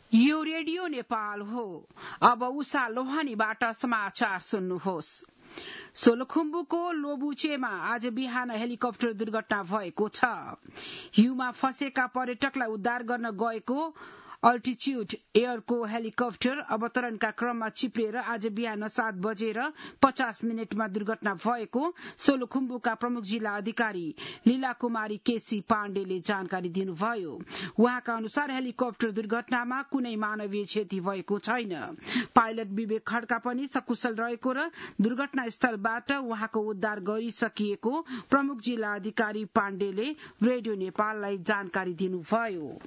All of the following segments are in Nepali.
यो रेडियो नेपाल हो। अब उषा लोहानीबाट समाचार सुन्नुहोस्। सोलुखुम्बुको लोबुचेमा आज बिहान हेलिकप्टर दुर्घटना भएको छ। हिउँमा फँसेका पर्यटकलाई उद्धार गर्न गएको अल्टिच्युड एयरको हेलिकप्टर अवतरणका क्रममा चिप्लिएर आज बिहान 7:50 दुर्घटना भएको सोलुखुम्बुका प्रमुख जिल्ला अधिकारी लीला कुमारी केसी पाण्डेले जानकारी दिनुभयो। उहाँका अनुसार हेलिकप्टर दुर्घटनामा कुनै मानवीय क्षति भएको छैन। पाइलट विवेक खड्का पनि सकुशल रहेको र दुर्घटना स्थलबाट उहाँको उद्धार गरिसकिएको प्रमुख जिल्ला अधिकारी पाण्डेले रेडियो नेपाललाई जानकारी दिनुभयो।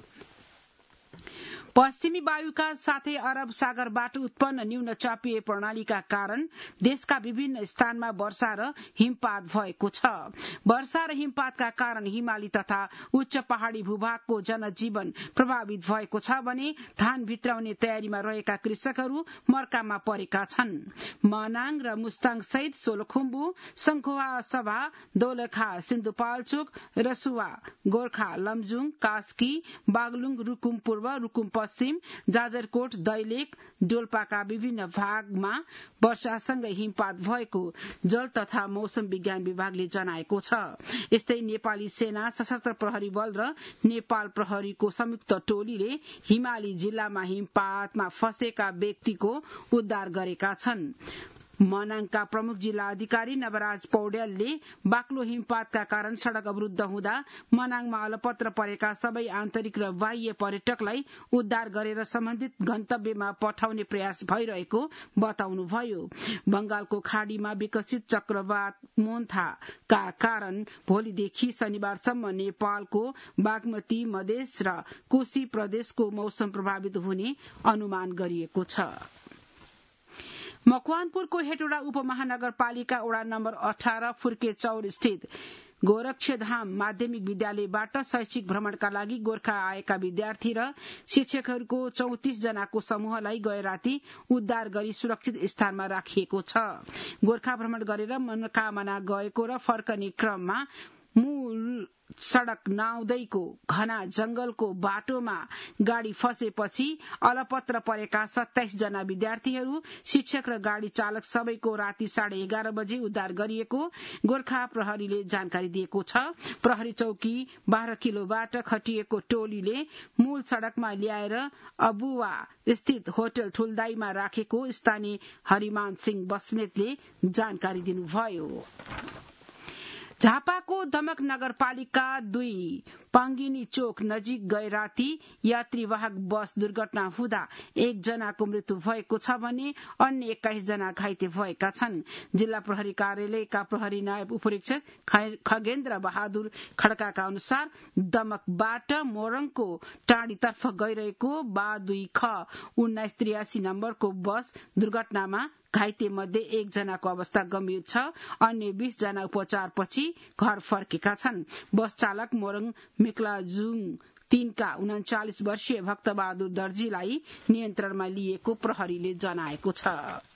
पश्चिमी वायुका साथै अरब सागरबाट उत्पन्न न्यून चापिय प्रणालीका कारण देशका विभिन्न स्थानमा वर्षा र हिमपात भएको छ। वर्षा र हिमपातका कारण हिमाली तथा उच्च पहाड़ी भूभागको जनजीवन प्रभावित भएको छ भने धान भित्राउने तयारीमा रहेका कृषकहरू मर्कामा परेका छन्। मनाङ र मुस्ताङ सहित सोलुखुम्बु, संखुवासभा, दोलखा, सिन्धुपाल्चोक, रसुवा, गोर्खा, लमजुङ, कास्की, बागलुङ, रुकुम पूर्व, रुकुम पश्चिम, जाजरकोट, दैलेख, डोल्पाका विभिन्न भागमा वर्षासँगै हिमपात भएको जल तथा मौसम विज्ञान विभागले जनाएको छ। यस्तै नेपाली सेना, सशस्त्र प्रहरी बल र नेपाल प्रहरीको संयुक्त टोलीले हिमाली जिल्लामा हिमपातमा फँसेका व्यक्तिको उद्धार गरेका छन्। मनाङका प्रमुख जिल्ला अधिकारी नवराज पौड्यालले बाक्लो हिमपातका कारण सड़क अवरुद्ध हुँदा मनाङमा अलपत्र परेका सबै आन्तरिक र बाह्य पर्यटकलाई उद्धार गरेर सम्बन्धित गन्तव्यमा पठाउने प्रयास भइरहेको बताउनुभयो। बंगालको खाड़ीमा विकसित चक्रवात मोन्थाका कारण भोलिदेखि शनिबारसम्म नेपालको बागमती, मधेस र कोशी प्रदेशको मौसम प्रभावित हुने अनुमान गरिएको छ। मकवानपुरको हेटौडा उपमहानगरपालिका वडा नम्बर 18 फुर्के चौर स्थित गोरक्षधाम माध्यमिक विद्यालयबाट शैक्षिक भ्रमणका लागि गोर्खा आएका विद्यार्थी र शिक्षकहरूको 34 जनाको समूहलाई गए राति उद्धार गरी सुरक्षित स्थानमा राखिएको छ। गोर्खा भ्रमण गरेर मनोकामना गएको र फर्कने क्रममा मूल सड़क नाउँदैको घना जंगलको बाटोमा गाड़ी फँसेपछि अलपत्र परेका 27 जना विद्यार्थीहरू, शिक्षक र गाड़ी चालक सबैको राति 11:30 बजे उद्धार गरिएको गोर्खा प्रहरीले जानकारी दिएको छ। प्रहरी चौकी 12 किलोबाट खटिएको टोलीले मूल सड़कमा ल्याएर अबुवा स्थित होटल ठुल्दाईमा राखेको स्थानीय हरिमान सिंह बस्नेतले जानकारी दिनुभयो। झापाको दमक नगरपालिका 2 पाङ्गिनी चोक नजिक गए राति यात्रीवाहक बस दुर्घटना हुँदा 1 जनाको मृत्यु भएको छ भने अन्य 21 जना घाइते भएका छन्। जिल्ला प्रहरी कार्यालयका प्रहरी नायब उपरीक्षक खगेन्द्र बहादुर खड्काका अनुसार दमकबाट मोरङको टाँडीतर्फ गइरहेको बा 2 ख 1983 नम्बरको बस दुर्घटनामा घाइते मध्ये 1 जनाको अवस्था गम्भीर छ। अन्य 20 जना उपचारपछि घर फर्केका छन्। बस चालक मोरङ मेक्लाजुङ 3 का 39 वर्षीय भक्तबहादुर दर्जीलाई नियन्त्रणमा लिएको प्रहरीले जनाएको छ।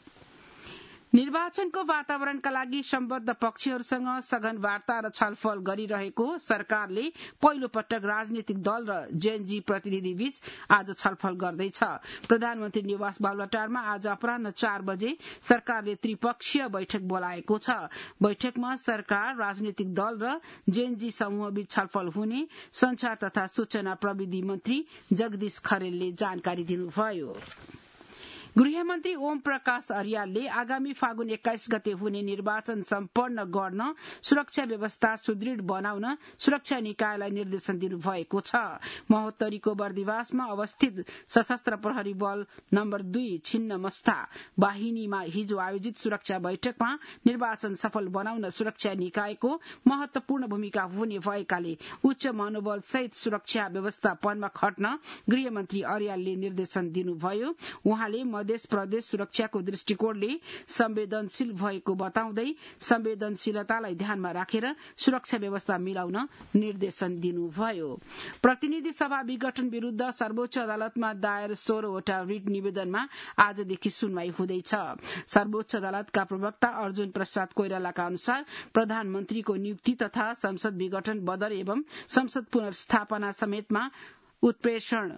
निर्वाचनको वातावरणका लागि सम्बद्ध पक्षहरूसँग सघन वार्ता र छलफल गरिरहेको सरकारले पहिलो पटक राजनीतिक दल र जेएनजी प्रतिनिधि बीच आज छलफल गर्दैछ। प्रधानमन्त्री निवास बालुवाटारमा आज अपराह्न 4 बजे सरकारले त्रिपक्षीय बैठक बोलाएको छ। बैठकमा सरकार, राजनीतिक दल र जेएनजी समूह बीच छलफल हुने संचार तथा सूचना प्रविधि मन्त्री जगदीश खरेलले जानकारी दिनुभयो। गृहमन्त्री ओम प्रकाश अर्यालले आगामी फागुन 21 गते हुने निर्वाचन सम्पन्न गर्न सुरक्षा व्यवस्था सुदृढ बनाउन सुरक्षा निकायलाई निर्देशन दिनुभएको छ। महोत्तरीको बर्दिवासमा अवस्थित सशस्त्र प्रहरी बल नम्बर 2 छिन्नमस्ता वाहिनीमा हिजो आयोजित सुरक्षा बैठकमा निर्वाचन सफल बनाउन सुरक्षा निकायको महत्वपूर्ण भूमिका हुने भएकाले उच्च मनोबल सहित सुरक्षा व्यवस्थापनमा खट्न गृहमन्त्री अर्यालले निर्देशन दिनुभयो। उहाँले मध्य प्रदेश सुरक्षाको दृष्टिकोणले संवेदनशील भएको बताउँदै संवेदनशीलतालाई ध्यानमा राखेर सुरक्षा व्यवस्था मिलाउन निर्देशन दिनुभयो। प्रतिनिधि सभा विघटन विरूद्ध सर्वोच्च अदालतमा दायर 16 वटा रिट निवेदनमा आजदेखि सुनवाई हुँदैछ। सर्वोच्च अदालतका प्रवक्ता अर्जुन प्रसाद कोइरालाका अनुसार प्रधानमन्त्रीको नियुक्ति तथा संसद विघटन बदर एवं संसद पुनर्स्थापना समेतमा उत्प्रेषण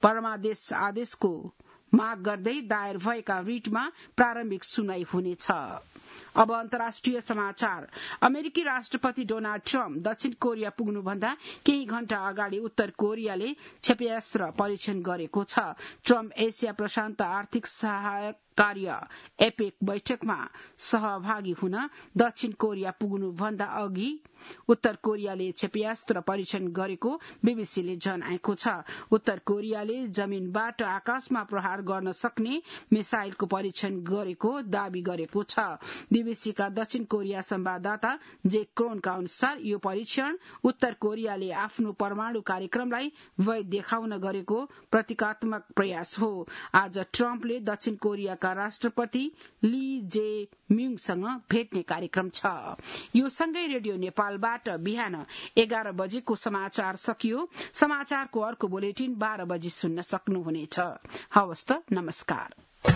परमादेश आदेशको माग गर्दै दायर भएका रिटमा प्रारम्भिक सुनवाई हुनेछ। अब अन्तर्राष्ट्रिय समाचार। अमेरिकी राष्ट्रपति डोनाल्ड ट्रम्प दक्षिण कोरिया पुग्नुभन्दा केही घण्टा अगाडि उत्तर कोरियाले क्षेपणास्त्र परीक्षण गरेको छ। ट्रम्प एसिया प्रशान्त आर्थिक सहायक कार्य एपेक बैठकमा सहभागी हुन दक्षिण कोरिया पुग्नुभन्दा अघि उत्तर कोरियाले क्षेपणास्त्र परीक्षण गरेको बीबीसीले जनाएको छ। उत्तर कोरियाले जमिनबाट आकाशमा प्रहार गर्न सक्ने मिसाइलको परीक्षण गरेको दावी गरेको छ। बीबीसीका दक्षिण कोरिया संवाददाता जेक क्रोनका अनुसार यो परीक्षण उत्तर कोरियाले आफ्नो परमाणु कार्यक्रमलाई वैध देखाउन गरेको प्रतीकात्मक प्रयास हो। आज ट्रम्पले दक्षिण कोरियाका राष्ट्रपति ली जे म्युङसँग भेट्ने कार्यक्रम छ। यो सँगै रेडियो नेपालबाट बिहान 11 बजेको समाचार सकियो। समाचारको अर्को बुलेटिन 12 बजे सुन्न सक्नुहुनेछ। हवस् त, नमस्कार।